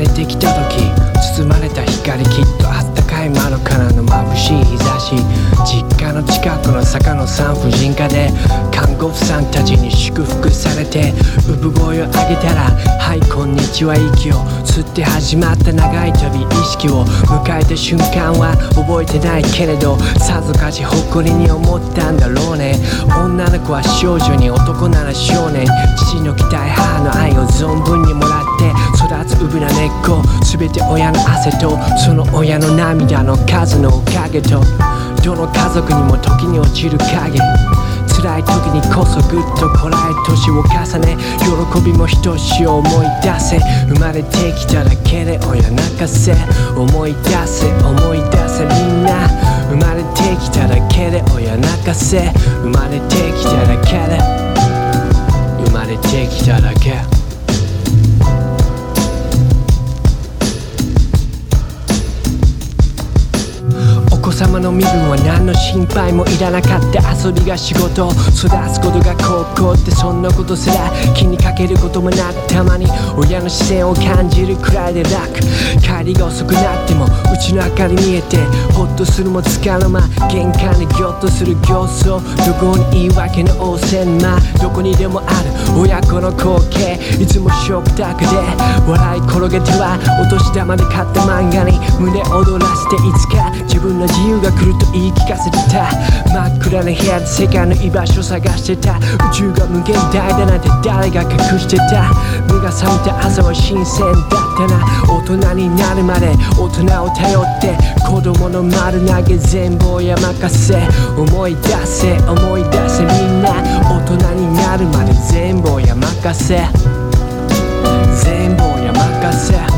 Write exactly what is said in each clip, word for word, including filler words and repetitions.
れてきた時包まれた光、きっとあったかい窓からの眩しい日差し、実家の近くの坂の産婦人科で看護婦さんたちに祝福されて産声を上げたらはいこんにちは、息を吸って始まった長い旅、意識を迎えた瞬間は覚えてないけれどさぞかし誇りに思ったんだろうね。女の子は少女に、男なら少年、父の期待、母の愛を存分にもらって育つ産な根っこ、全て親の汗とその親の涙の数のおかげと、どの家族にも時に落ちる影、辛い時にこそぐっとこらえ年を重ね、喜びもひとしお思い出せ、生まれてきただけで親泣かせ、思い出せ思い出せみんな、生まれてきただけで親泣かせ、生まれてきただけで生まれてきただけ。お子様の身分は何の心配もいらなかった、遊びが仕事、育つことが高校ってそんなことすら気にかけることもなく、たまに親の視線を感じるくらいで楽、帰りが遅くなってもうちの明かり見えてホッとするもつかの間、玄関でギョッとする形相、どこに言い訳の応戦間、どこにでもある親子の光景、いつも食卓で笑い転げてはお年玉で買った漫画に胸躍らせて、いつか自分の自由が来ると言い聞かせてた、真っ暗な部屋で世界の居場所探してた、宇宙が無限大だなんて誰が隠してた、目が覚めた朝は新鮮だったな、大人になるまで大人を頼って子供の丸投げ全部親任せ、思い出せ思い出せみんな、大人になるまで全部親任せ、全部親任せ。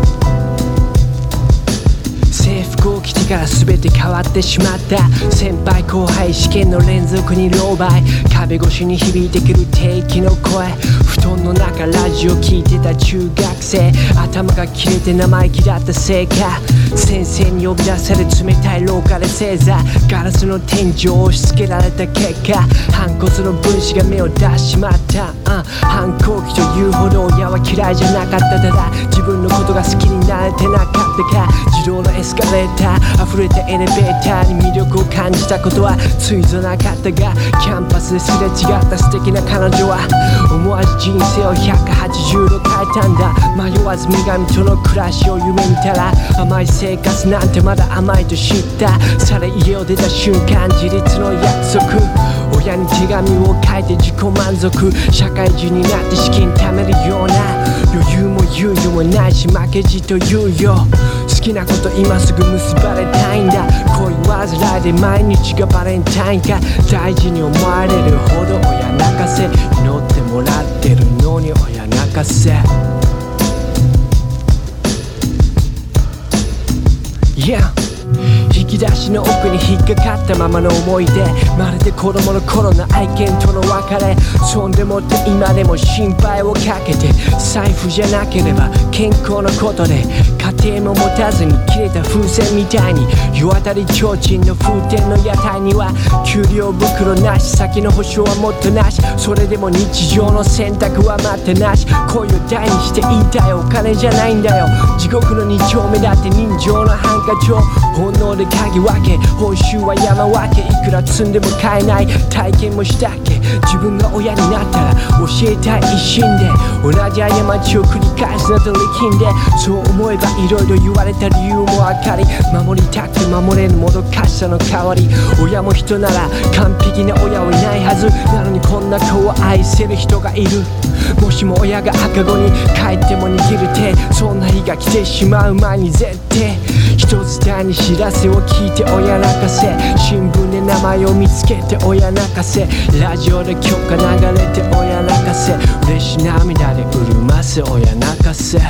制服を着てから全て変わってしまった、先輩後輩試験の連続に狼狽、壁越しに響いてくる定期の声、布団の中ラジオ聞いてた中学生、頭が切れて生意気だったせいか、先生に呼び出され冷たい廊下で正座、ガラスの天井を押し付けられた結果、反骨の分子が目を出しまった、うん、反抗期というほど親は嫌いじゃなかった、ただ自分のことが好きになれてなかったか、自動のエスカレーター溢れたエレベーターに魅力を感じたことはついぞなかったが、キャンパスですれ違った素敵な彼女は思わず人生をひゃくはちじゅうど変えたんだ、迷わず女神との暮らしを夢見たら、甘い生活なんてまだ甘いと知った、され家を出た瞬間自立の約束、親に手紙を書いて自己満足、社会人になって資金貯めるような余裕も猶予もないし負けじと言うよ、好きなこと今すぐ結ばれたいんだ、恋煩いで毎日がバレンタインか、大事に思われるほど親泣かせ、祈ってもらってるのに親泣かせ。Yeah引き出しの奥に引っかかったままの思い出、まるで子供の頃の愛犬との別れ、そんでもって今でも心配をかけて、財布じゃなければ健康のことで、家庭も持たずに切れた風船みたいに、世渡り提灯の風天の屋台には給料袋なし、先の保証はもっとなし、それでも日常の選択は待ってなし、恋を大にして言いたいお金じゃないんだよ、地獄の二丁目だって人情のハンカチを本能で嗅ぎ分け、報酬は山分け、いくら積んでも買えない体験もしたっけ、自分が親になったら教えたい一心で、同じ過ちを繰り返すなと力んで、そう思えばいろいろ言われた理由もわかり、守りたくて守れぬもどかしさの代わり、親も人なら完璧な親はいないはず、なのにこんな子を愛せる人がいる、もしも親が赤子に帰っても逃げるて、そんな日が来てしまう前に絶対一つ伝に知らせを聞いて親泣かせ、新聞で名前を見つけて親泣かせ、ラジオで曲が流れて親泣かせ、嬉し涙で潤ませ親泣かせ。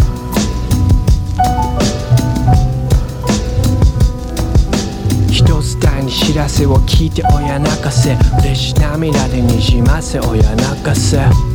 一つ伝に知らせを聞いて親泣かせ、嬉し涙でにじませ親泣かせ。